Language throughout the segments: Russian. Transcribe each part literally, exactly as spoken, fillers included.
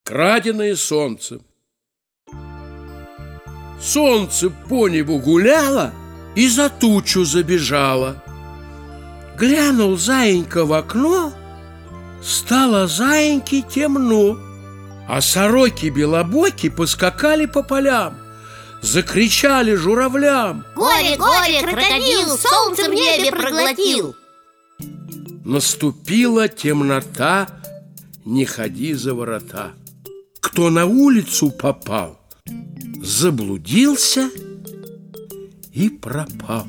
Краденое солнце. Солнце по небу гуляло и за тучу забежало. Глянул заинька в окно, стало заиньке темно, а сороки-белобоки поскакали по полям, закричали журавлям: «Горе, горе, крокодил, солнце в небе проглотил!» Наступила темнота, не ходи за ворота. Кто на улицу попал, заблудился и пропал.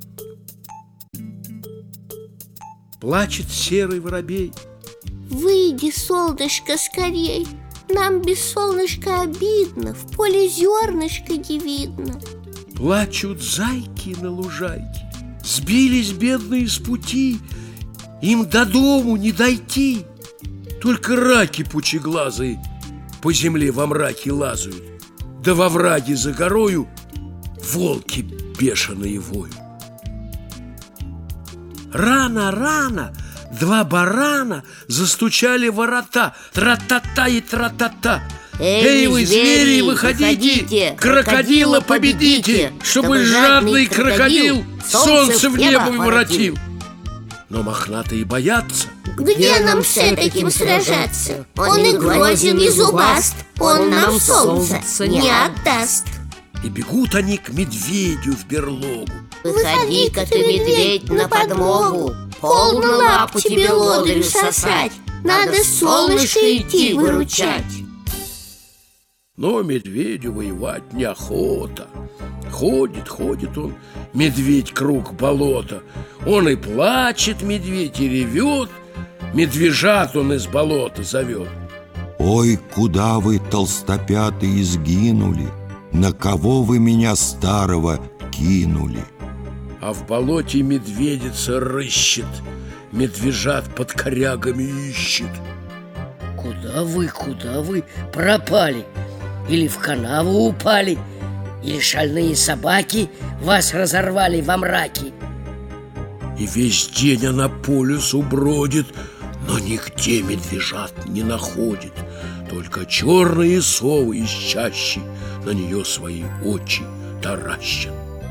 Плачет серый воробей: «Выйди, солнышко, скорей! Нам без солнышка обидно, в поле зернышка не видно». Плачут зайки на лужайке, сбились бедные с пути, им до дому не дойти. Только раки пучеглазые по земле во мраке лазают, да во враге за горою волки бешеные воют. Рано-рано два барана застучали ворота, тра-та-та и тра-та-та. Эй, вы, звери, выходите, крокодила победите, чтобы жадный крокодил солнце в небо воротил. Но мохнатые боятся. Где нам с этим сражаться? Он и грозен, и зубаст, он нам солнце не отдаст. И бегут они к медведю в берлогу. Выходи-ка ты, медведь, на подмогу. Полно лап тебе лодырю сосать, надо солнышко идти выручать. Но медведю воевать неохота. Ходит, ходит он, медведь, круг болота. Он и плачет, медведь, и ревет. Медвежат он из болота зовет: «Ой, куда вы, толстопятые, сгинули? На кого вы меня старого кинули?» А в болоте медведица рыщет, медвежат под корягами ищет. «Куда вы, куда вы пропали? Или в канаву упали? Или шальные собаки вас разорвали во мраке?» И весь день она по лесу бродит, но нигде медвежат не находит. Только черные совы из чащи на нее свои очи таращат.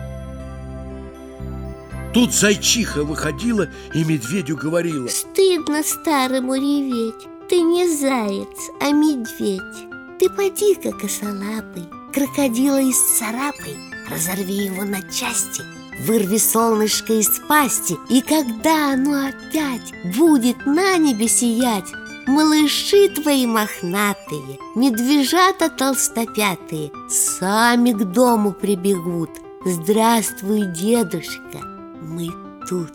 Тут зайчиха выходила и медведю говорила: «Стыдно старому реветь, ты не заяц, а медведь. Ты поди-ка, косолапый, крокодила исцарапай, разорви его на части, вырви солнышко из пасти, и когда оно опять будет на небе сиять, малыши твои мохнатые, медвежата толстопятые сами к дому прибегут. Здравствуй, дедушка, мы тут».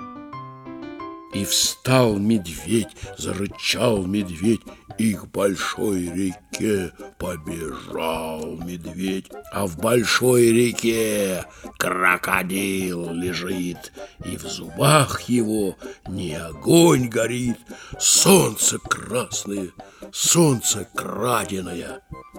И встал медведь, зарычал медведь, и к большой реке побежал медведь. А в большой реке крокодил лежит, и в зубах его не огонь горит, солнце красное, солнце краденое.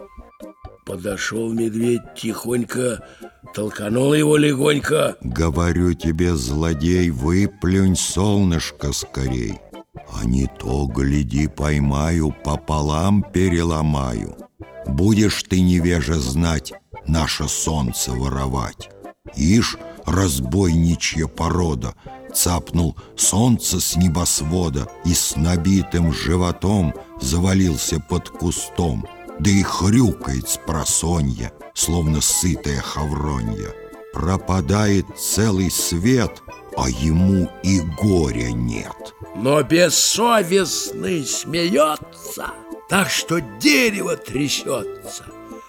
Подошел медведь тихонько, толканул его легонько: «Говорю тебе, злодей, выплюнь солнышко скорей, а не то, гляди, поймаю, пополам переломаю. Будешь ты, невежа, знать, наше солнце воровать. Ишь, разбойничья порода, цапнул солнце с небосвода и с набитым животом завалился под кустом, да и хрюкает спросонья, словно сытая хавронья. Пропадает целый свет, а ему и горя нет. Но бессовестный смеется, так что дерево трясется.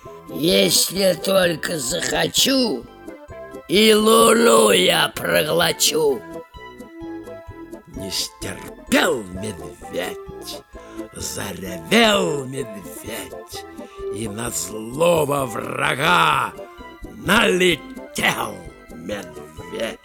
Если только захочу, и луну я проглочу». Не стерпел медведь, заревел медведь, и на злого врага налетел медведь.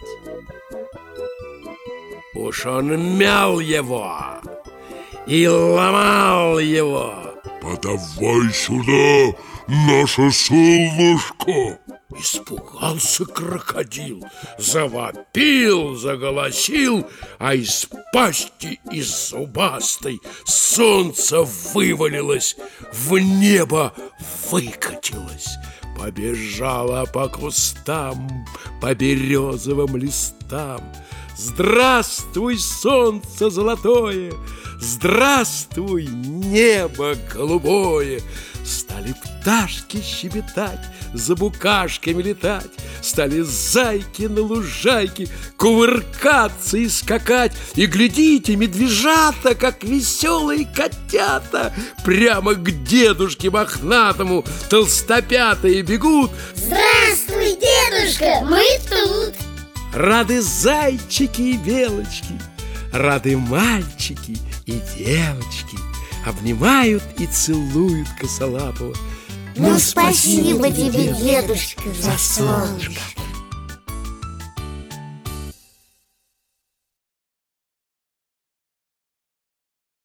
Уж он мял его и ломал его. «Подавай сюда наше солнышко!» Испугался крокодил, завопил, заголосил, а из пасти, из зубастой, солнце вывалилось, в небо выкатилось. Побежала по кустам, по березовым листам. Здравствуй, солнце золотое! Здравствуй, небо голубое! Стали пташки щебетать, за букашками летать. Стали зайки на лужайке кувыркаться и скакать. И глядите, медвежата, как веселые котята, прямо к дедушке мохнатому толстопятые бегут. Здравствуй, дедушка, мы тут. Рады зайчики и белочки, рады мальчики и девочки. Обнимают и целуют косолапого. Ну, спасибо тебе, дедушка, за солнышко.